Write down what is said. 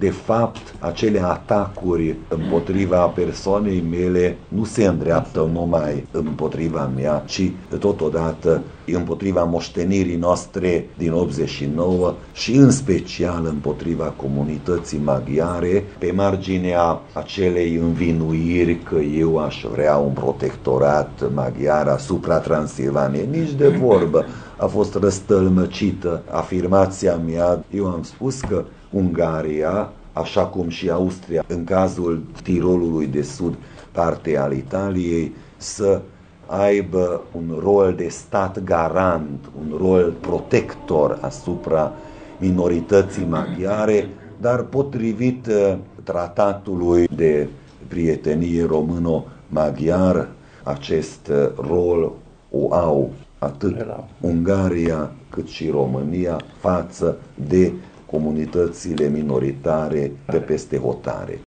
de fapt, acele atacuri împotriva persoanei mele nu se îndreaptă numai împotriva mea, ci totodată împotriva moștenirii noastre din 89 și în special împotriva comunității maghiare, pe marginea acelei învinuiri că eu aș vrea un protectorat maghiar asupra Transilvaniei. Nici de vorbă. A fost răstălmăcită afirmația mea. Eu am spus că Ungaria, așa cum și Austria, în cazul Tirolului de Sud, parte al Italiei, să aibă un rol de stat garant, un rol protector asupra minorității maghiare, dar potrivit tratatului de prietenie româno-maghiar, acest rol o au atât Ungaria cât și România față de comunitățile minoritare de peste hotare.